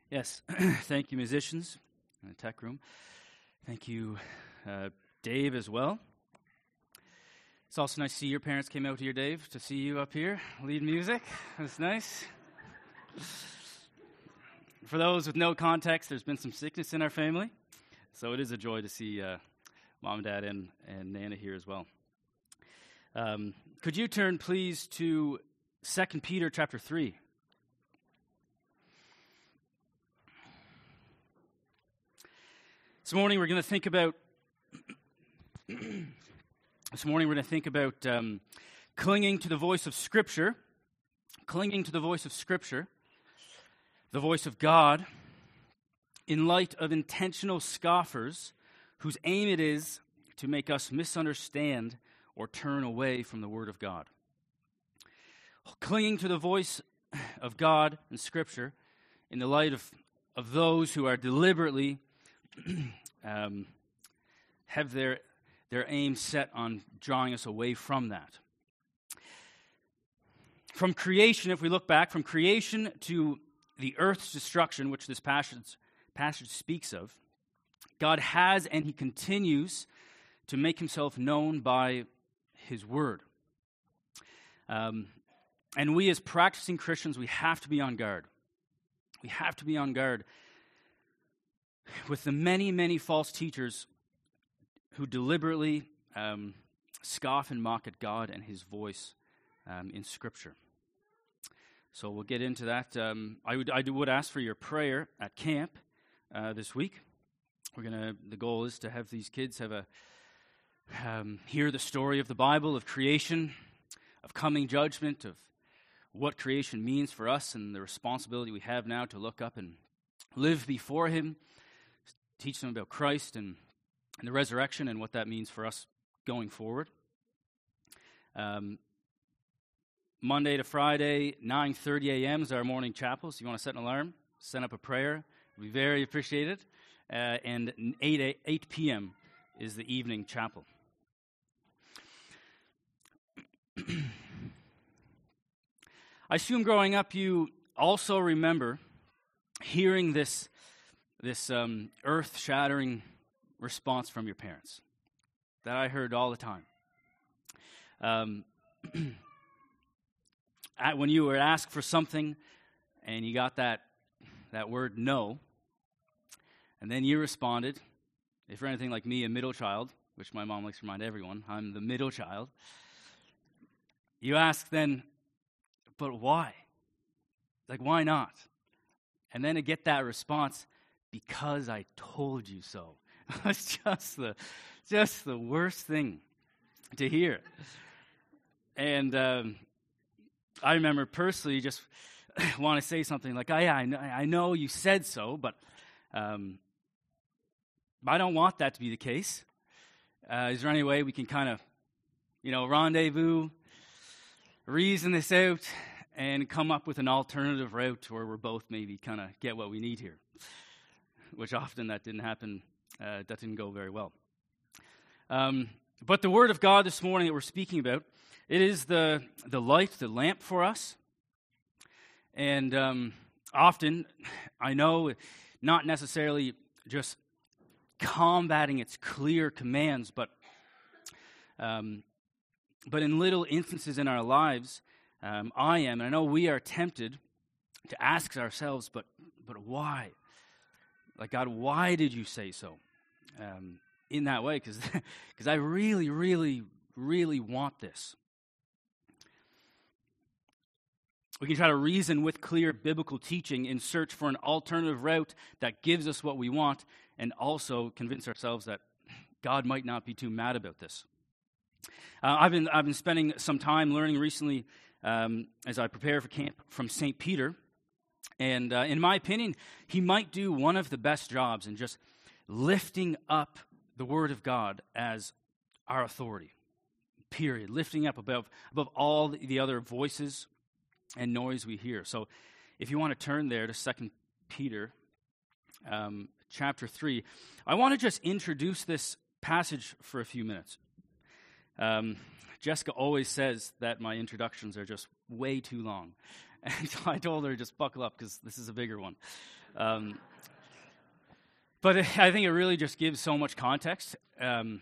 Yes, thank you, musicians in the tech room. Thank you, Dave, as well. It's also nice to see your parents came out here, Dave, to see you up here lead music. That's nice. For those with no context, there's been some sickness in our family, so it is a joy to see Mom and Dad and Nana here as well. Could you turn, please, to 2 Peter chapter 3? This morning we're going to think about clinging to the voice of Scripture, the voice of God, in light of intentional scoffers whose aim it is to make us misunderstand or turn away from the Word of God. Clinging to the voice of God and Scripture in the light of those who are deliberately have their aim set on drawing us away from that. From creation, if we look back, from creation to the earth's destruction, which this passage speaks of, God has and He continues to make Himself known by His Word. And we as practicing Christians, we have to be on guard. We have to be on guard with the many, many false teachers who deliberately scoff and mock at God and His voice in Scripture. So we'll get into that. I would ask for your prayer at camp this week. The goal is to have these kids hear the story of the Bible, of creation, of coming judgment, of what creation means for us, and the responsibility we have now to look up and live before Him. Teach them about Christ and the resurrection and what that means for us going forward. Monday to Friday, 9:30 a.m. is our morning chapel. So you want to set an alarm, send up a prayer. It would be very appreciated. And 8 p.m. is the evening chapel. I assume growing up you also remember hearing this earth-shattering response from your parents that I heard all the time. When you were asked for something and you got that word no, and then you responded, if you're anything like me, a middle child, which my mom likes to remind everyone, I'm the middle child. You ask then, but why? Like, why not? And then to get that response, because I told you so. It's just the worst thing to hear. And I remember personally just want to say something like, I know you said so, but I don't want that to be the case. Is there any way we can kind of, rendezvous, reason this out, and come up with an alternative route where we're both maybe kind of get what we need here? Which often that didn't happen. That didn't go very well. But the Word of God this morning that we're speaking about, it is the light, the lamp for us. And often, I know, not necessarily just combating its clear commands, but in little instances in our lives, and I know we are tempted to ask ourselves, but why? Like, God, why did you say so? In that way, because I really, really, really want this. We can try to reason with clear biblical teaching in search for an alternative route that gives us what we want, and also convince ourselves that God might not be too mad about this. I've been spending some time learning recently as I prepare for camp from St. Peter, and in my opinion, he might do one of the best jobs in just lifting up the Word of God as our authority. Period. Lifting up above all the other voices and noise we hear. So if you want to turn there to 2 Peter chapter 3, I want to just introduce this passage for a few minutes. Jessica always says that my introductions are just way too long. And so I told her, just buckle up because this is a bigger one. But I think it really just gives so much context. In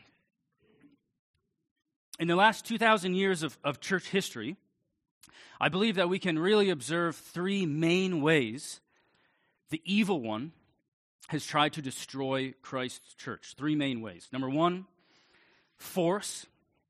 the last 2,000 years of church history, I believe that we can really observe three main ways the evil one has tried to destroy Christ's church. Three main ways. Number one, force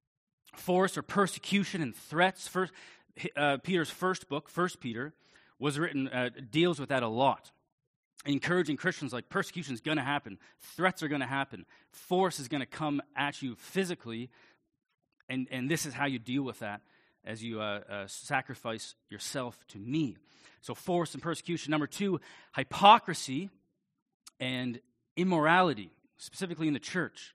or persecution and threats. Peter's first book, 1 Peter, was written, deals with that a lot. Encouraging Christians like persecution is going to happen. Threats are going to happen. Force is going to come at you physically, and this is how you deal with that as you sacrifice yourself to me. So force and persecution. Number two, hypocrisy and immorality, specifically in the church.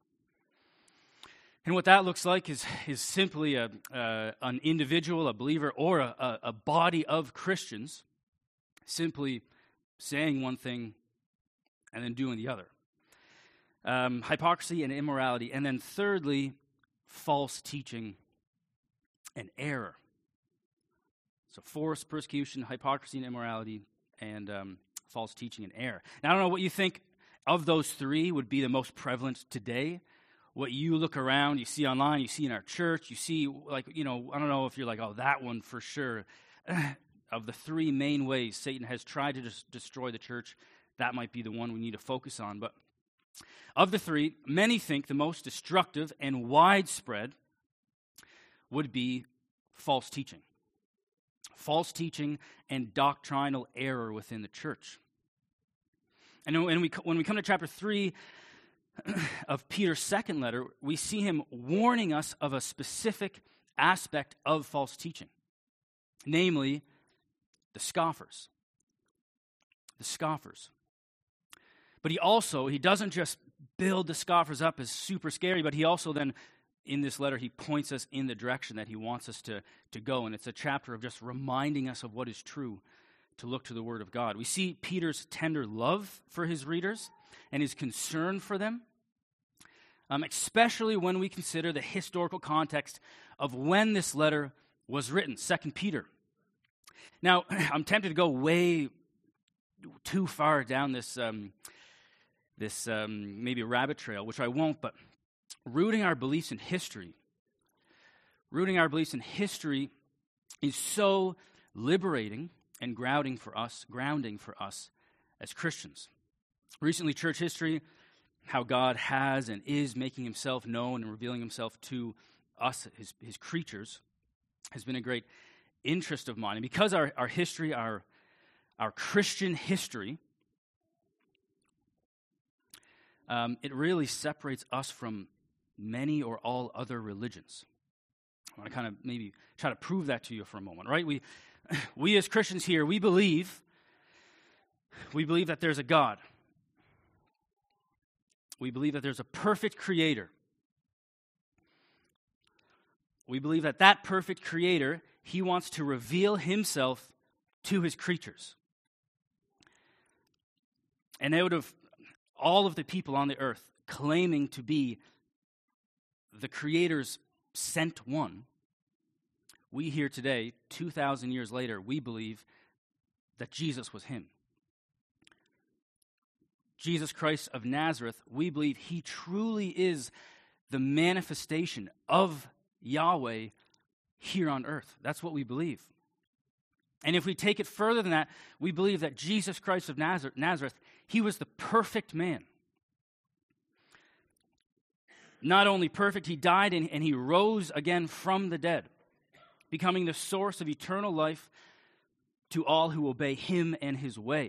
And what that looks like is simply an individual, a believer, or a body of Christians simply saying one thing and then doing the other. Hypocrisy and immorality. And then thirdly, false teaching and error. So force, persecution, hypocrisy and immorality, and false teaching and error. Now, I don't know what you think of those three would be the most prevalent today. What you look around, you see online, you see in our church, you see, like, I don't know if you're like, oh, that one for sure. Of the three main ways Satan has tried to destroy the church, that might be the one we need to focus on. But of the three, many think the most destructive and widespread would be false teaching. False teaching and doctrinal error within the church. And when we come to chapter 3 of Peter's second letter, we see him warning us of a specific aspect of false teaching, namely the scoffers. The scoffers. But he doesn't just build the scoffers up as super scary, but he also then, in this letter, he points us in the direction that he wants us to go. And it's a chapter of just reminding us of what is true, to look to the Word of God. We see Peter's tender love for his readers and his concern for them, especially when we consider the historical context of when this letter was written, 2 Peter. Now, I'm tempted to go way too far down this maybe rabbit trail, which I won't, but rooting our beliefs in history is so liberating and grounding for us as Christians. Recently, church history, how God has and is making himself known and revealing himself to us, his creatures, has been a great interest of mine. And because our history, our Christian history, it really separates us from many or all other religions. I want to kind of maybe try to prove that to you for a moment, right? We as Christians here, we believe that there's a God. We believe that there's a perfect creator. We believe that perfect creator, he wants to reveal himself to his creatures. And out of all of the people on the earth claiming to be the creator's sent one, we here today, 2,000 years later, we believe that Jesus was him. Jesus Christ of Nazareth, we believe he truly is the manifestation of Yahweh here on earth. That's what we believe. And if we take it further than that, we believe that Jesus Christ of Nazareth, he was the perfect man. Not only perfect, he died and he rose again from the dead, becoming the source of eternal life to all who obey him and his way.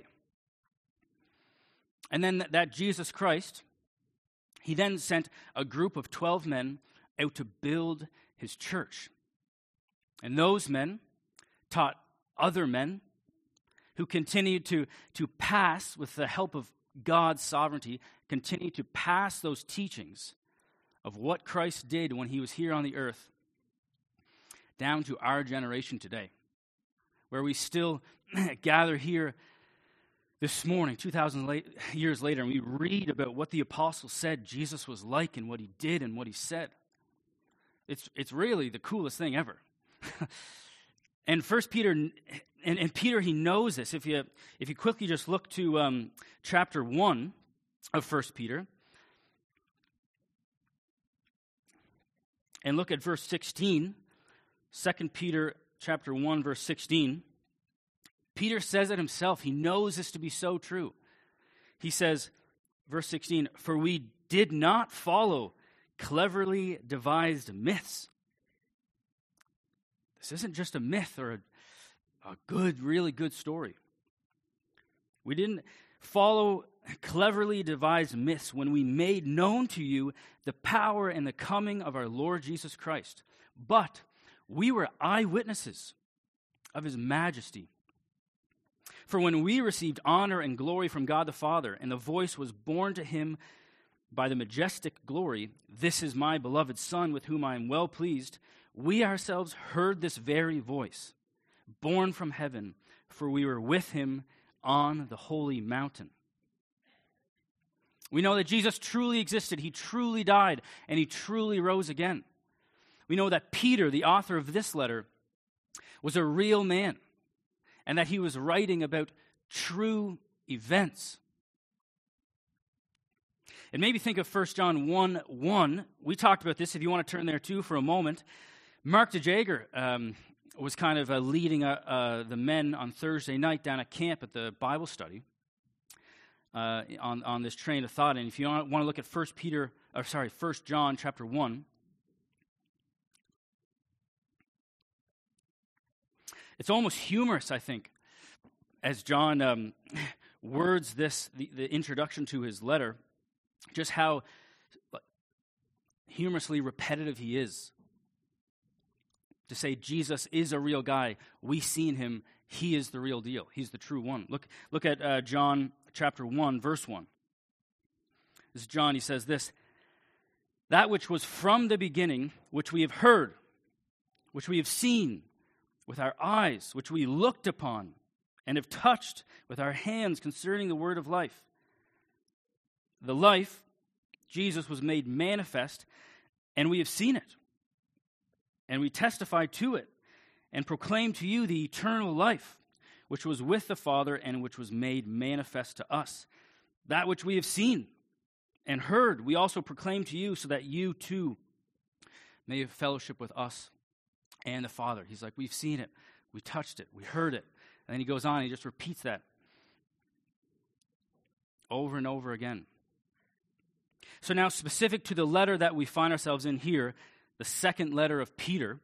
And then that Jesus Christ, he then sent a group of 12 men out to build his church. And those men taught other men who continued to pass, with the help of God's sovereignty, continue to pass those teachings of what Christ did when he was here on the earth down to our generation today, where we still gather here this morning, 2,000 years later, and we read about what the apostles said Jesus was like and what he did and what he said. It's really the coolest thing ever. And 1 Peter And Peter, he knows this. If you quickly just look to chapter 1 of 1 Peter, and look at verse 16, 2 Peter chapter 1, verse 16, Peter says it himself. He knows this to be so true. He says, verse 16, "For we did not follow cleverly devised myths." This isn't just a myth or a good, really good story. We didn't follow cleverly devised myths when we made known to you the power and the coming of our Lord Jesus Christ. But we were eyewitnesses of his majesty. For when we received honor and glory from God the Father, and the voice was borne to him by the majestic glory, "This is my beloved Son, with whom I am well pleased," we ourselves heard this very voice, born from heaven, for we were with him on the holy mountain. We know that Jesus truly existed, he truly died, and he truly rose again. We know that Peter, the author of this letter, was a real man, and that he was writing about true events. And maybe think of 1 John 1:1. We talked about this, if you want to turn there too for a moment. Mark DeJager was kind of leading the men on Thursday night down at camp at the Bible study on this train of thought. And if you want to look at 1 John chapter 1, it's almost humorous, I think, as John words this, the introduction to his letter, just how humorously repetitive he is. To say Jesus is a real guy, we've seen him, he is the real deal, he's the true one. Look at John chapter 1, verse 1. This is John, he says this, "That which was from the beginning, which we have heard, which we have seen with our eyes, which we looked upon, and have touched with our hands concerning the word of life. The life, Jesus, was made manifest, and we have seen it. And we testify to it, and proclaim to you the eternal life, which was with the Father, and which was made manifest to us. That which we have seen and heard, we also proclaim to you, so that you too may have fellowship with us and the Father." He's like, we've seen it, we touched it, we heard it. And then he goes on, he just repeats that over and over again. So now, specific to the letter that we find ourselves in here, the second letter of Peter,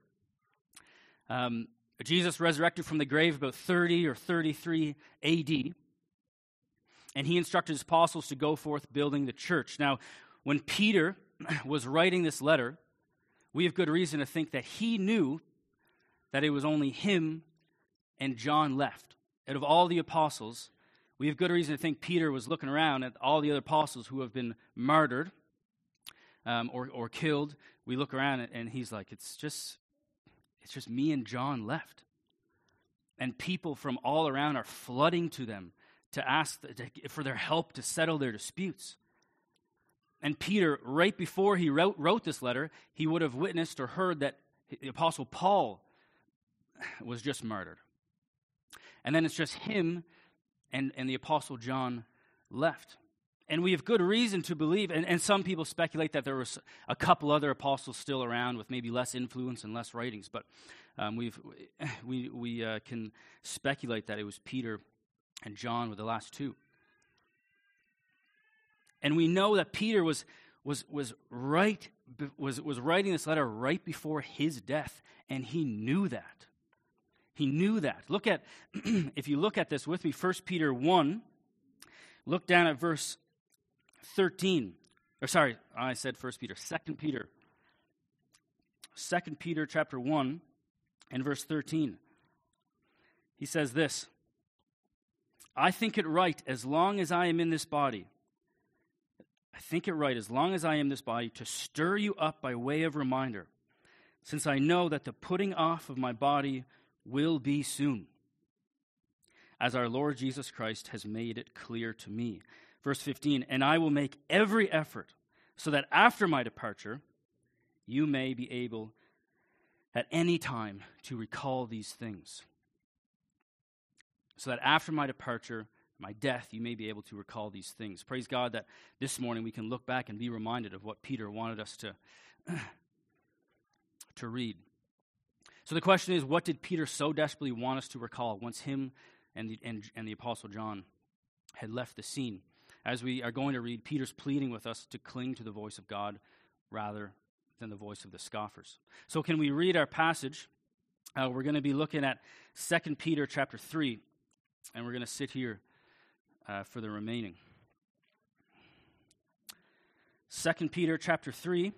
Jesus resurrected from the grave about 30 or 33 AD, and he instructed his apostles to go forth building the church. Now, when Peter was writing this letter, we have good reason to think that he knew that it was only him and John left. Out of all the apostles, we have good reason to think Peter was looking around at all the other apostles who have been martyred or killed. We look around and he's like, it's just me and John left. And people from all around are flooding to them to ask for their help to settle their disputes. And Peter, right before he wrote this letter, he would have witnessed or heard that the Apostle Paul was just martyred. And then it's just him and the Apostle John left. And we have good reason to believe, and some people speculate that there was a couple other apostles still around with maybe less influence and less writings, but we can speculate that it was Peter and John were the last two. And we know that Peter was writing this letter right before his death, and he knew that. He knew that. Look at, if you look at this with me, 1 Peter 1, look down at verse 13. Or sorry, I said 1 Peter, 2 Peter. 2 Peter chapter 1 and verse 13. He says this, "I think it right, as long as I am in this body, to stir you up by way of reminder, since I know that the putting off of my body will be soon, as our Lord Jesus Christ has made it clear to me." Verse 15, "And I will make every effort so that after my departure, you may be able at any time to recall these things." so that after my departure, my death, you may be able to recall these things. Praise God that this morning we can look back and be reminded of what Peter wanted us to read. So the question is, what did Peter so desperately want us to recall once him and the Apostle John had left the scene? As we are going to read, Peter's pleading with us to cling to the voice of God rather than the voice of the scoffers. So can we read our passage? We're going to be looking at 2 Peter chapter 3, and we're going to sit here for the remaining. 2 Peter chapter 3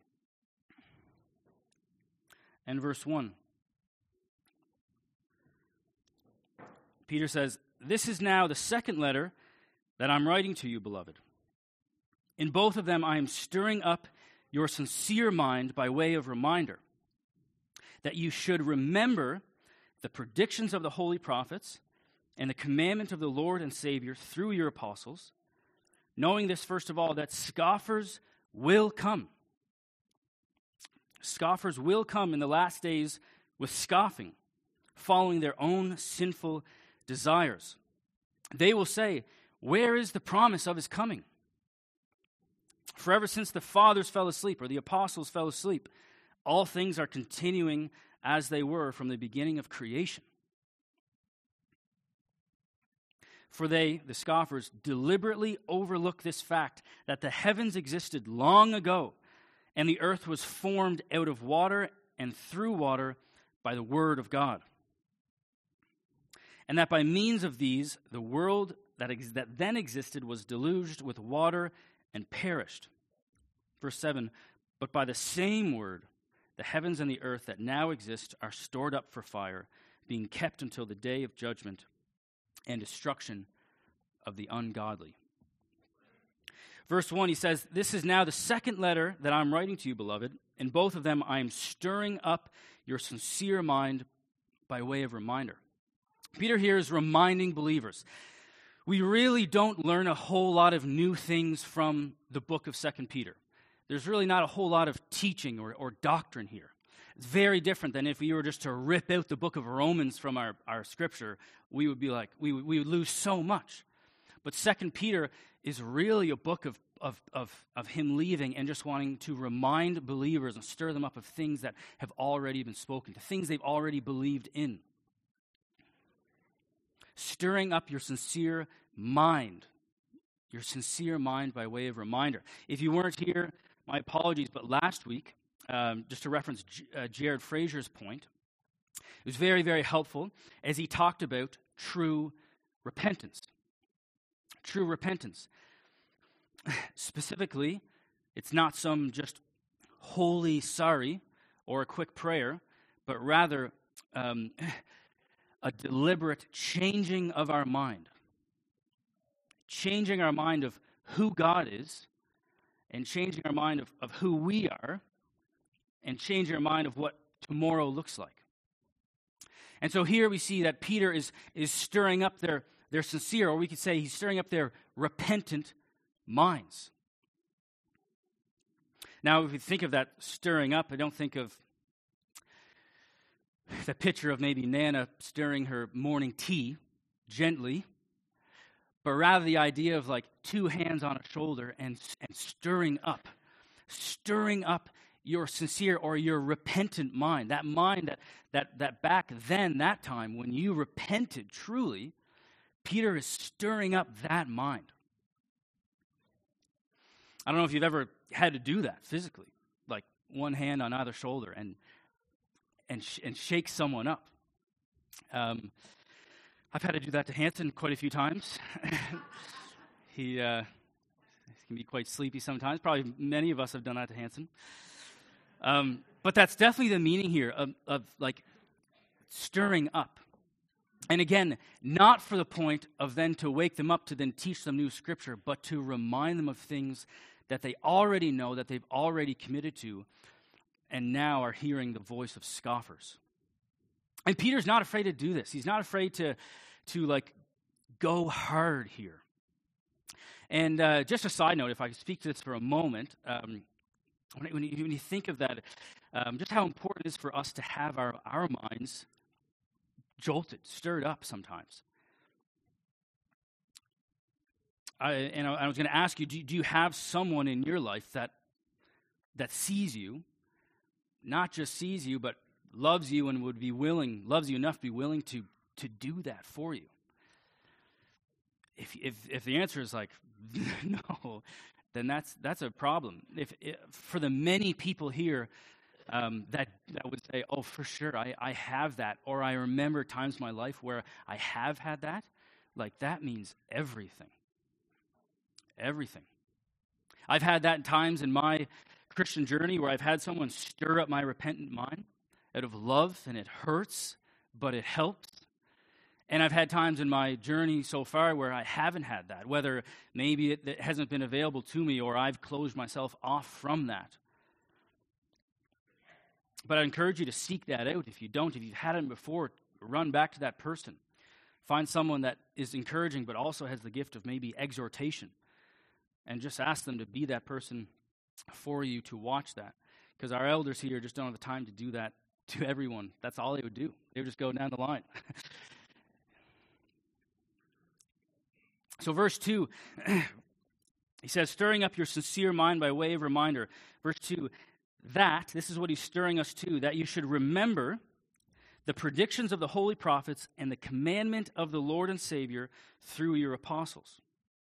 and verse 1. Peter says, "This is now the second letter that I'm writing to you, beloved. In both of them I am stirring up your sincere mind by way of reminder, that you should remember the predictions of the holy prophets and the commandment of the Lord and Savior through your apostles, knowing this, first of all, that scoffers will come. Scoffers will come in the last days with scoffing, following their own sinful desires. They will say, 'Where is the promise of his coming?' For ever since the fathers fell asleep, or the apostles fell asleep, all things are continuing as they were from the beginning of creation. For they, the scoffers, deliberately overlook this fact that the heavens existed long ago, and the earth was formed out of water and through water by the word of God. And that by means of these, the world that then existed was deluged with water and perished. Verse 7, but by the same word, the heavens and the earth that now exist are stored up for fire, being kept until the day of judgment and destruction of the ungodly. Verse 1, he says, this is now the second letter that I'm writing to you, beloved. In both of them I am stirring up your sincere mind by way of reminder. Peter here is reminding believers. We really don't learn a whole lot of new things from the book of 2 Peter. There's really not a whole lot of teaching or doctrine here. It's very different than if we were just to rip out the book of Romans from our scripture. We would be like, we would lose so much. But 2 Peter is really a book of him leaving and just wanting to remind believers and stir them up of things that have already been spoken, to things they've already believed in. Stirring up your sincere mind by way of reminder. If you weren't here, my apologies, but last week, just to reference Jared Fraser's point, it was very, very helpful as he talked about true repentance. True repentance. Specifically, it's not some just holy sorry or a quick prayer, but rather a deliberate changing of our mind. Changing our mind of who God is, and changing our mind of who we are, and changing our mind of what tomorrow looks like. And so here we see that Peter is stirring up their sincere, or we could say he's stirring up their repentant minds. Now, if you think of that stirring up, I don't think of the picture of maybe Nana stirring her morning tea gently, but rather the idea of like two hands on a shoulder and stirring up your sincere or your repentant mind, that mind that back then, that time when you repented truly, Peter is stirring up that mind. I don't know if you've ever had to do that physically, like one hand on either shoulder and shake someone up. I've had to do that to Hanson quite a few times. He can be quite sleepy sometimes. Probably many of us have done that to Hanson. But that's definitely the meaning here of like stirring up. And again, not for the point of then to wake them up to then teach them new scripture, but to remind them of things that they already know, that they've already committed to, and now are hearing the voice of scoffers. And Peter's not afraid to do this. He's not afraid to like go hard here. And just a side note, if I could speak to this for a moment, when you think of that, just how important it is for us to have our minds jolted, stirred up sometimes. I was going to ask you, do you have someone in your life that sees you, not just sees you, but loves you and loves you enough to be willing to do that for you? If the answer is like no, then that's a problem. If for the many people here that would say, oh, for sure, I have that, or I remember times in my life where I have had that, like that means everything. Everything. I've had that in times in my Christian journey where I've had someone stir up my repentant mind out of love, and it hurts, but it helps. And I've had times in my journey so far where I haven't had that, whether maybe it hasn't been available to me or I've closed myself off from that. But I encourage you to seek that out. If you've had it before, run back to that person. Find someone that is encouraging but also has the gift of maybe exhortation. And just ask them to be that person for you to watch that. Because our elders here just don't have the time to do that to everyone. That's all they would do. They would just go down the line. So verse 2, he says, stirring up your sincere mind by way of reminder. Verse 2, this is what he's stirring us to, that you should remember the predictions of the holy prophets and the commandment of the Lord and Savior through your apostles.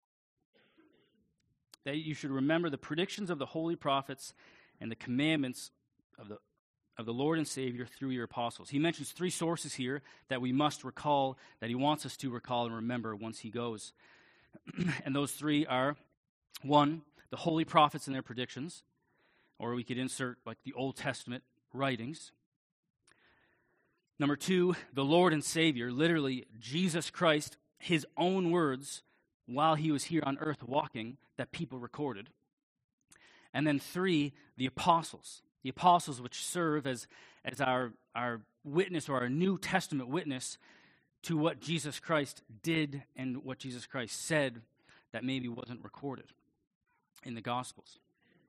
That you should remember the predictions of the holy prophets and the commandments of the Lord and Savior through your apostles. He mentions 3 sources here that we must recall, that he wants us to recall and remember once he goes. And those 3 are, 1, the holy prophets and their predictions, or we could insert like the Old Testament writings. Number 2, the Lord and Savior, literally Jesus Christ, his own words while he was here on earth walking that people recorded. And then 3, the apostles which serve as our witness or our New Testament witness to what Jesus Christ did and what Jesus Christ said that maybe wasn't recorded in the Gospels.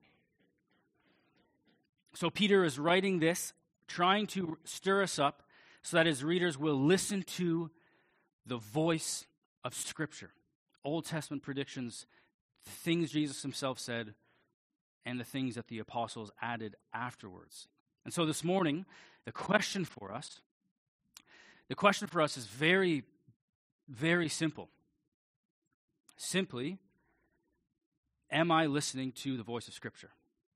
So Peter is writing this, trying to stir us up so that his readers will listen to the voice of Scripture. Old Testament predictions, the things Jesus himself said, and the things that the apostles added afterwards. And so this morning, the question for us is very, very simple. Simply, am I listening to the voice of Scripture?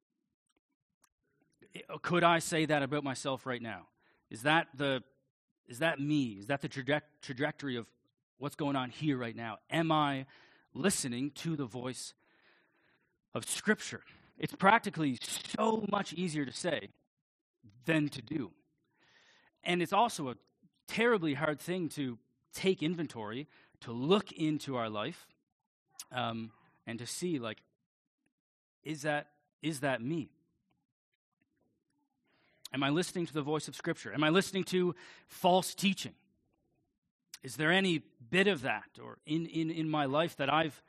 Could I say that about myself right now? Is that me? Is that the trajectory of what's going on here right now? Am I listening to the voice of Scripture? It's practically so much easier to say than to do. And it's also a terribly hard thing to take inventory, to look into our life, and to see, like, is that me? Am I listening to the voice of Scripture? Am I listening to false teaching? Is there any bit of that or in my life that I've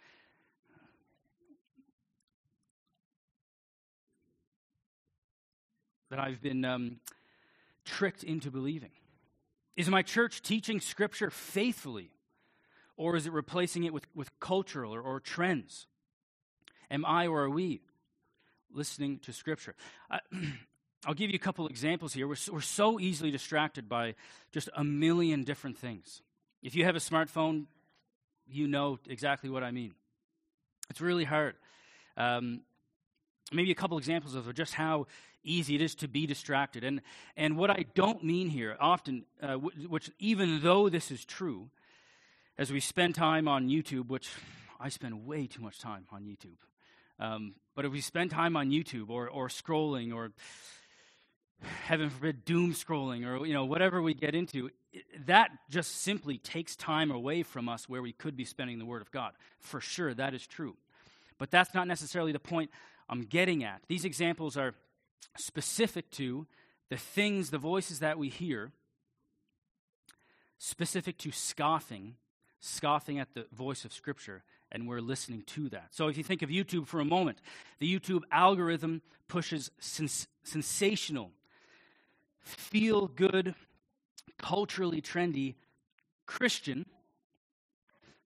been tricked into believing? Is my church teaching Scripture faithfully, or is it replacing it with cultural or trends? Am I or are we listening to Scripture? I'll give you a couple examples here. We're so easily distracted by just a million different things. If you have a smartphone, you know exactly what I mean. It's really hard. Maybe a couple examples of just how easy it is to be distracted. And what I don't mean here often, which even though this is true, as we spend time on YouTube, which I spend way too much time on YouTube, but if we spend time on YouTube or scrolling or heaven forbid doom scrolling or whatever we get into, that just simply takes time away from us where we could be spending the Word of God. For sure, that is true. But that's not necessarily the point I'm getting at. These examples are specific to the things, the voices that we hear, specific to scoffing at the voice of Scripture, and we're listening to that. So if you think of YouTube for a moment, the YouTube algorithm pushes sensational, feel-good, culturally trendy Christian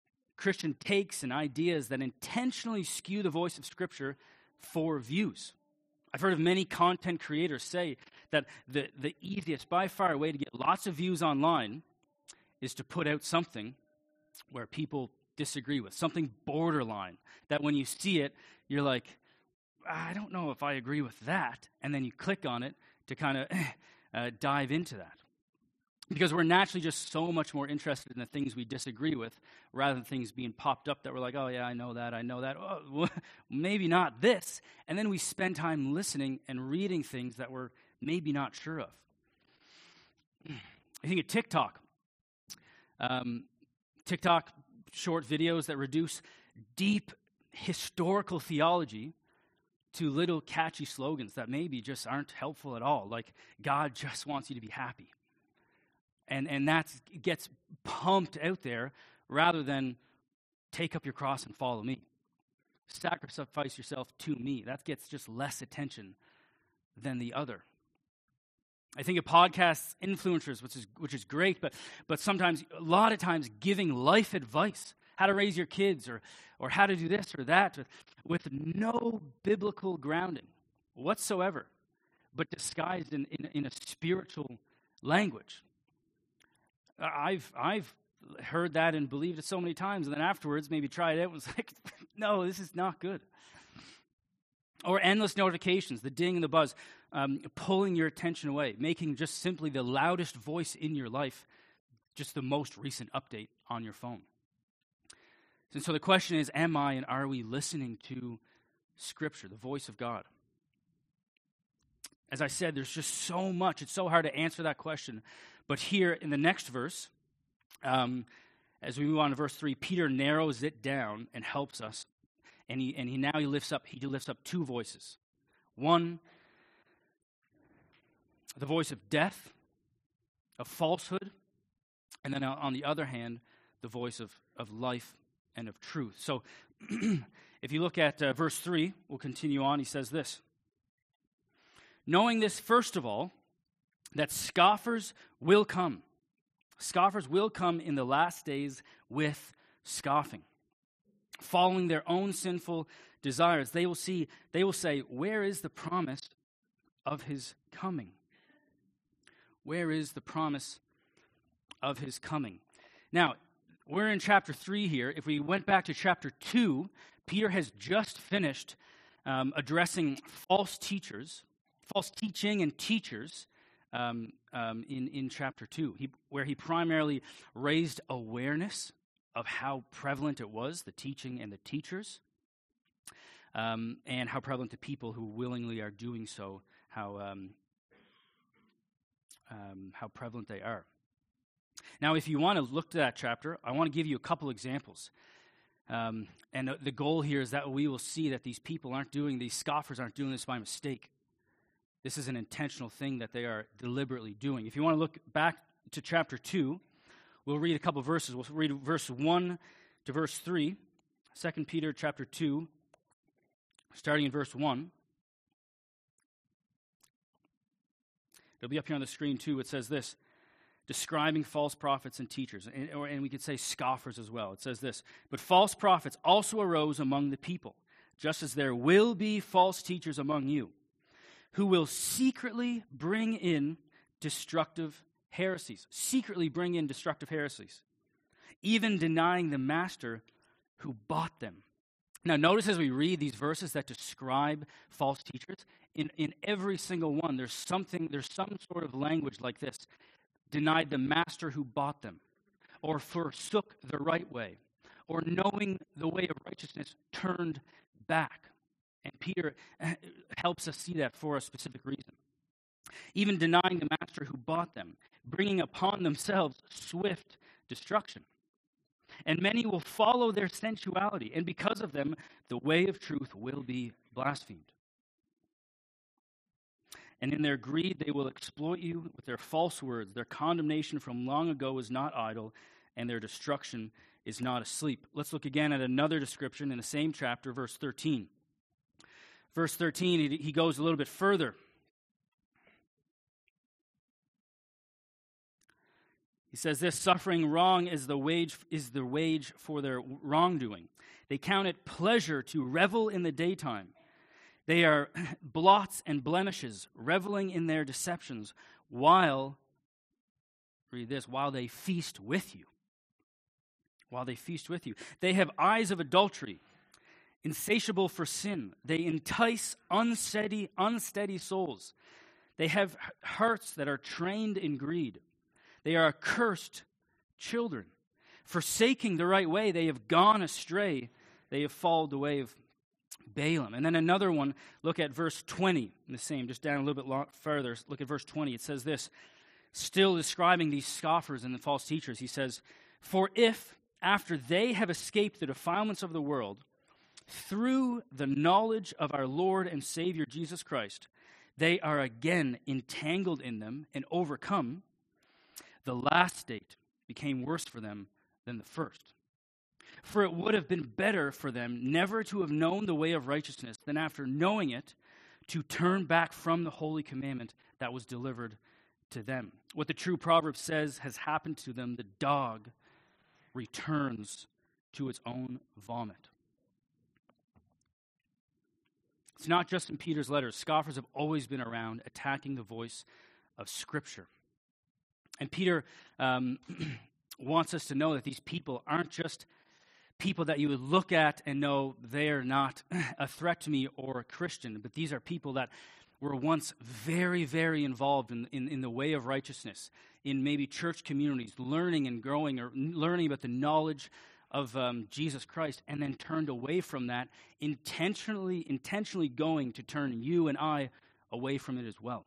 Christian takes and ideas that intentionally skew the voice of Scripture for views. I've heard of many content creators say that the easiest, by far, way to get lots of views online is to put out something where people disagree with, something borderline, that when you see it, you're like, I don't know if I agree with that, and then you click on it to kind of dive into that. Because we're naturally just so much more interested in the things we disagree with rather than things being popped up that we're like, oh yeah, I know that. Oh, well, maybe not this. And then we spend time listening and reading things that we're maybe not sure of. I think of TikTok. TikTok short videos that reduce deep historical theology to little catchy slogans that maybe just aren't helpful at all. Like, God just wants you to be happy. And that gets pumped out there rather than take up your cross and follow me. Sacrifice yourself to me. That gets just less attention than the other. I think of podcasts, influencers, which is great, but sometimes, a lot of times, giving life advice, how to raise your kids or how to do this or that with no biblical grounding whatsoever, but disguised in a spiritual language. I've heard that and believed it so many times, and then afterwards maybe tried it and was like, no, this is not good. Or endless notifications, the ding and the buzz, pulling your attention away, making just simply the loudest voice in your life just the most recent update on your phone. And so the question is, am I and are we listening to Scripture, the voice of God? As I said, there's just so much. It's so hard to answer that question. But here in the next verse, as we move on to verse 3, Peter narrows it down and helps us. And he lifts up two voices. One, the voice of death, of falsehood, and then on the other hand, the voice of life and of truth. So if you look at verse 3, we'll continue on. He says this: knowing this, first of all, that scoffers will come. Scoffers will come in the last days with scoffing, following their own sinful desires. They will say, where is the promise of his coming? Where is the promise of his coming? Now, we're in chapter 3 here. If we went back to chapter 2, Peter has just finished addressing false teaching and teachers in chapter 2, where he primarily raised awareness of how prevalent it was, the teaching and the teachers, and how prevalent the people who willingly are doing so, how prevalent they are. Now, if you want to look to that chapter, I want to give you a couple examples. And the goal here is that we will see that these scoffers aren't doing this by mistake. This is an intentional thing that they are deliberately doing. If you want to look back to chapter 2, we'll read a couple verses. We'll read verse 1 to verse 3, 2 Peter chapter 2, starting in verse 1. It'll be up here on the screen too. It says this, describing false prophets and teachers, and we could say scoffers as well. It says this: but false prophets also arose among the people, just as there will be false teachers among you, who will secretly bring in destructive heresies. Secretly bring in destructive heresies, even denying the master who bought them. Now, notice as we read these verses that describe false teachers, in every single one, there's some sort of language like this: denied the master who bought them, or forsook the right way, or knowing the way of righteousness turned back. And Peter helps us see that for a specific reason. Even denying the master who bought them, bringing upon themselves swift destruction. And many will follow their sensuality, and because of them, the way of truth will be blasphemed. And in their greed, they will exploit you with their false words. Their condemnation from long ago is not idle, and their destruction is not asleep. Let's look again at another description in the same chapter, verse 13. Verse 13, he goes a little bit further. He says this, suffering wrong is the wage for their wrongdoing. They count it pleasure to revel in the daytime. They are blots and blemishes, reveling in their deceptions, while, read this, while they feast with you. While they feast with you. They have eyes of adultery, insatiable for sin. They entice unsteady souls. They have hearts that are trained in greed. They are accursed children. Forsaking the right way, they have gone astray. They have followed the way of Balaam. And then another one, look at verse 20, the same, just down a little bit further. Look at verse 20. It says this, still describing these scoffers and the false teachers. He says, for if, after they have escaped the defilements of the world, through the knowledge of our Lord and Savior Jesus Christ, they are again entangled in them and overcome, the last state became worse for them than the first. For it would have been better for them never to have known the way of righteousness than after knowing it to turn back from the holy commandment that was delivered to them. What the true proverb says has happened to them, the dog returns to its own vomit. It's not just in Peter's letters. Scoffers have always been around attacking the voice of Scripture. And Peter wants us to know that these people aren't just people that you would look at and know they are not a threat to me or a Christian, but these are people that were once very, very involved in the way of righteousness, in maybe church communities, learning and growing or learning about the knowledge of Jesus Christ, and then turned away from that, intentionally going to turn you and I away from it as well.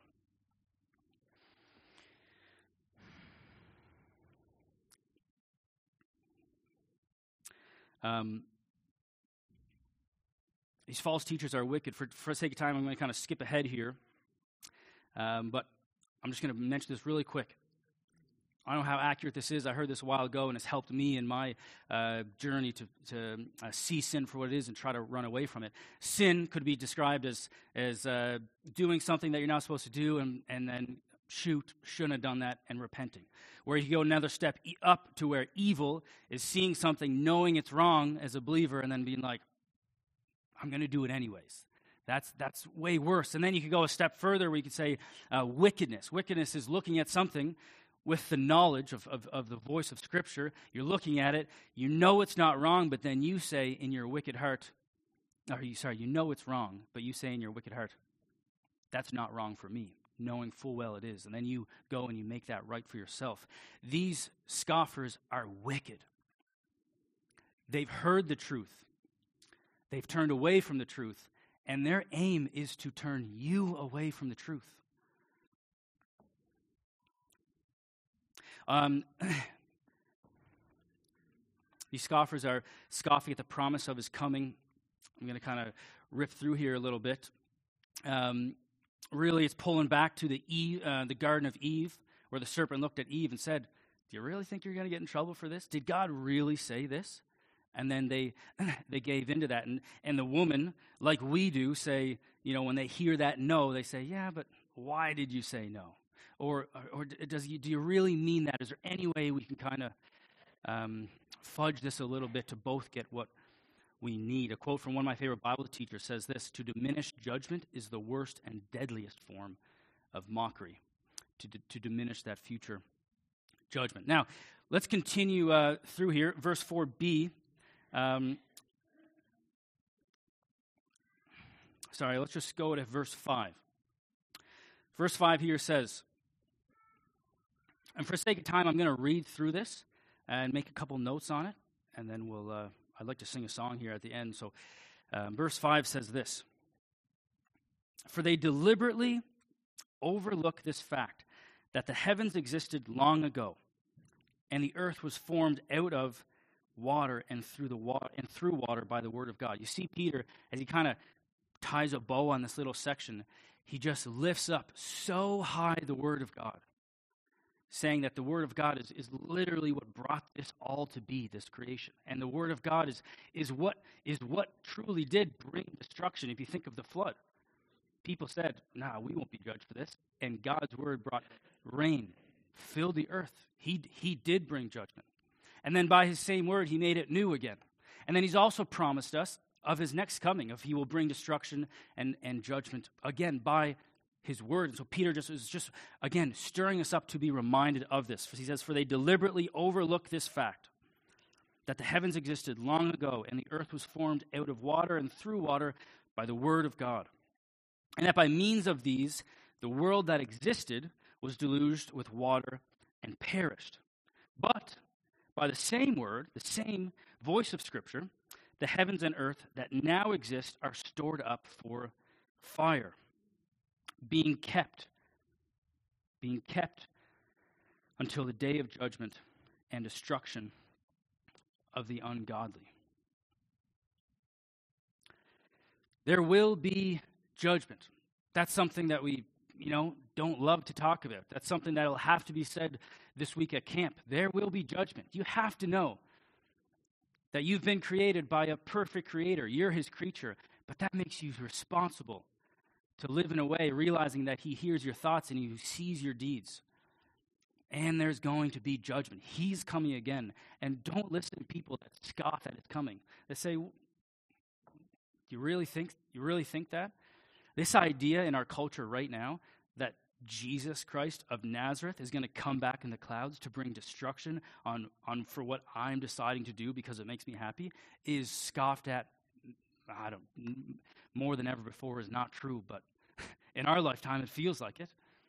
These false teachers are wicked. For the sake of time, I'm going to kind of skip ahead here. But I'm just going to mention this really quick. I don't know how accurate this is. I heard this a while ago, and it's helped me in my journey to see sin for what it is and try to run away from it. Sin could be described as doing something that you're not supposed to do and then shouldn't have done that, and repenting. Where you go another step up to where evil is seeing something, knowing it's wrong as a believer, and then being like, I'm going to do it anyways. That's way worse. And then you could go a step further where you could say wickedness. Wickedness is looking at something with the knowledge of the voice of Scripture. You're looking at it, you know it's not wrong, but then you say in your wicked heart, you know it's wrong, but you say in your wicked heart, that's not wrong for me, knowing full well it is. And then you go and you make that right for yourself. These scoffers are wicked. They've heard the truth. They've turned away from the truth. And their aim is to turn you away from the truth. These scoffers are scoffing at the promise of his coming. I'm going to kind of rip through here a little bit. Really, it's pulling back to the Garden of Eve, where the serpent looked at Eve and said, do you really think you're going to get in trouble for this? Did God really say this? And then they gave into that. And the woman, like we do, say, when they hear that no, they say, yeah, but why did you say no? Or do you really mean that? Is there any way we can kind of fudge this a little bit to both get what we need? A quote from one of my favorite Bible teachers says this: to diminish judgment is the worst and deadliest form of mockery, to diminish that future judgment. Now, let's continue through here. Verse 4b. Let's just go to verse 5. Verse 5 here says, and for the sake of time, I'm going to read through this and make a couple notes on it, and then I'd like to sing a song here at the end. So verse 5 says this: for they deliberately overlook this fact, that the heavens existed long ago, and the earth was formed out of water and through water by the word of God. You see Peter, as he kind of ties a bow on this little section, he just lifts up so high the word of God, saying that the word of God is literally what brought this all to be, this creation. And the word of God is what truly did bring destruction. If you think of the flood, people said, we won't be judged for this. And God's word brought rain filled the earth. He did bring judgment. And then by his same word, he made it new again. And then he's also promised us of his next coming, of he will bring destruction and judgment again by his word. And so Peter is just, again, stirring us up to be reminded of this. He says, for they deliberately overlook this fact, that the heavens existed long ago, and the earth was formed out of water and through water by the word of God. And that by means of these, the world that existed was deluged with water and perished. But by the same word, the same voice of Scripture, the heavens and earth that now exist are stored up for fire, being kept until the day of judgment and destruction of the ungodly. There will be judgment. That's something that we, don't love to talk about. That's something that will have to be said this week at camp. There will be judgment. You have to know that you've been created by a perfect creator. You're his creature, but that makes you responsible to live in a way realizing that he hears your thoughts and he sees your deeds. And there's going to be judgment. He's coming again. And don't listen to people that scoff at it's coming. They say, you really think that? This idea in our culture right now that Jesus Christ of Nazareth is going to come back in the clouds to bring destruction on for what I'm deciding to do because it makes me happy is scoffed at more than ever before, is not true, but in our lifetime it feels like it.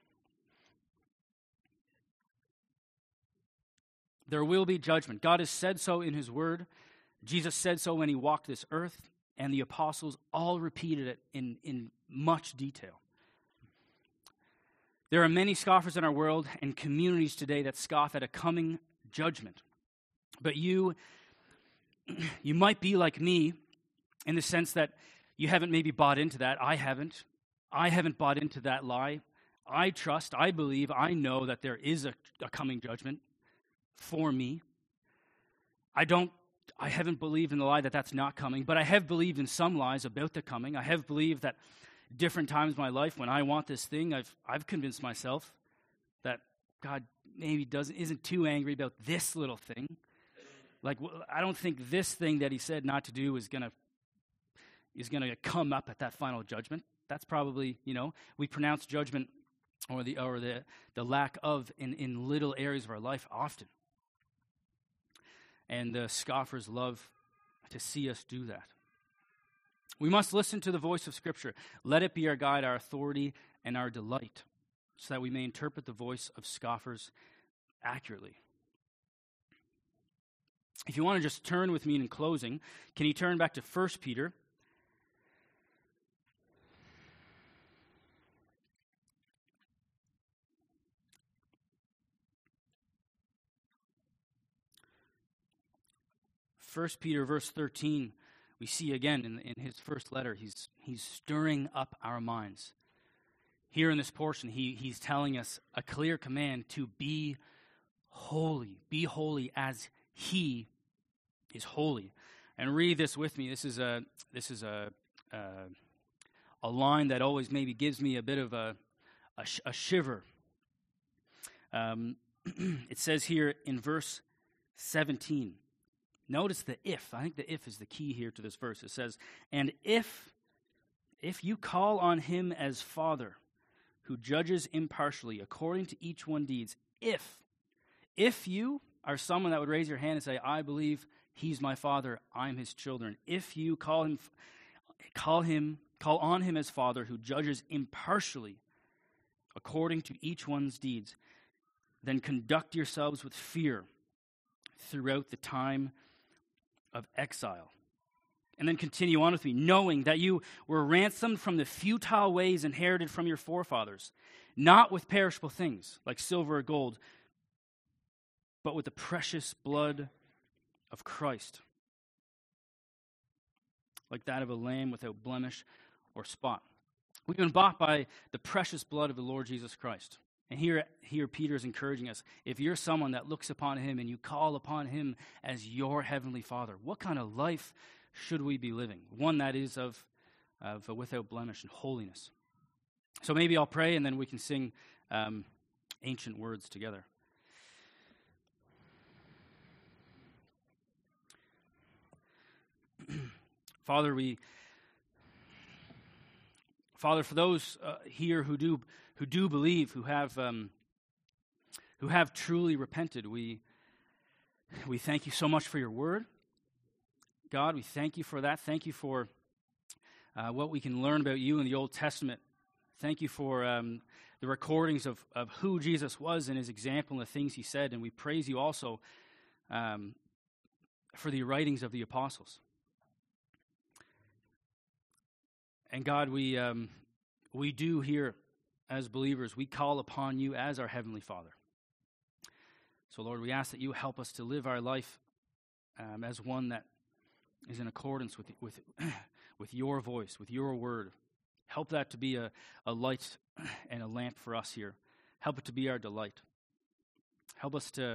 There will be judgment. God has said so in his word. Jesus said so when he walked this earth, and the apostles all repeated it in much detail. There are many scoffers in our world and communities today that scoff at a coming judgment. But you might be like me in the sense that you haven't maybe bought into that. I haven't. I haven't bought into that lie. I trust, I believe, I know that there is a coming judgment for me. I haven't believed in the lie that that's not coming, but I have believed in some lies about the coming. I have believed that different times in my life when I want this thing, I've convinced myself that God maybe isn't too angry about this little thing. Like, I don't think this thing that he said not to do is gonna come up at that final judgment. That's probably, we pronounce judgment or the lack of in little areas of our life often. And the scoffers love to see us do that. We must listen to the voice of Scripture. Let it be our guide, our authority, and our delight, so that we may interpret the voice of scoffers accurately. If you want to just turn with me in closing, can you turn back to 1 Peter? First Peter verse 13, we see again in his first letter, he's stirring up our minds. Here in this portion, he's telling us a clear command to be holy as he is holy. And read this with me. This is a line that always maybe gives me a bit of a shiver. It says here in verse 17. Notice the if. I think the if is the key here to this verse. It says, and if you call on him as Father, who judges impartially according to each one's deeds, if you are someone that would raise your hand and say, I believe he's my Father, I'm his children. If you call on him as Father, who judges impartially according to each one's deeds, then conduct yourselves with fear throughout the time of exile. And then continue on with me, knowing that you were ransomed from the futile ways inherited from your forefathers, not with perishable things like silver or gold, but with the precious blood of Christ, like that of a lamb without blemish or spot. We've been bought by the precious blood of the Lord Jesus Christ. And here Peter is encouraging us, if you're someone that looks upon him and you call upon him as your heavenly Father, what kind of life should we be living? One that is of without blemish and holiness. So maybe I'll pray and then we can sing ancient words together. Father, for those here who do believe, who have truly repented, we thank you so much for your word. God, we thank you for that. Thank you for what we can learn about you in the Old Testament. Thank you for the recordings of who Jesus was and his example and the things he said. And we praise you also for the writings of the apostles. And God, we do here as believers, we call upon you as our Heavenly Father. So Lord, we ask that you help us to live our life as one that is in accordance with your voice, with your word. Help that to be a light and a lamp for us here. Help it to be our delight. Help us to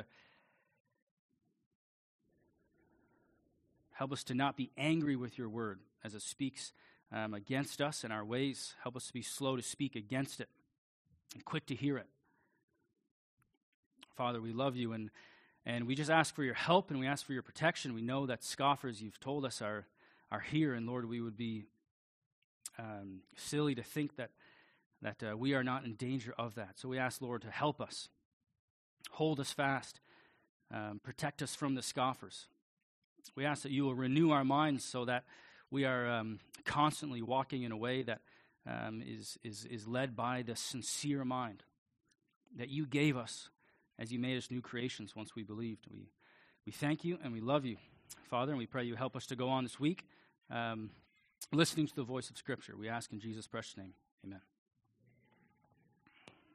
not be angry with your word as it speaks against us and our ways. Help us to be slow to speak against it and quick to hear it. Father, we love you, and we just ask for your help, and we ask for your protection. We know that scoffers, you've told us, are here, and Lord, we would be silly to think that we are not in danger of that. So we ask, Lord, to help us, hold us fast, protect us from the scoffers. We ask that you will renew our minds so that we are constantly walking in a way that is led by the sincere mind that you gave us as you made us new creations once we believed. We thank you and we love you, Father, and we pray you help us to go on this week listening to the voice of Scripture. We ask in Jesus' precious name. Amen.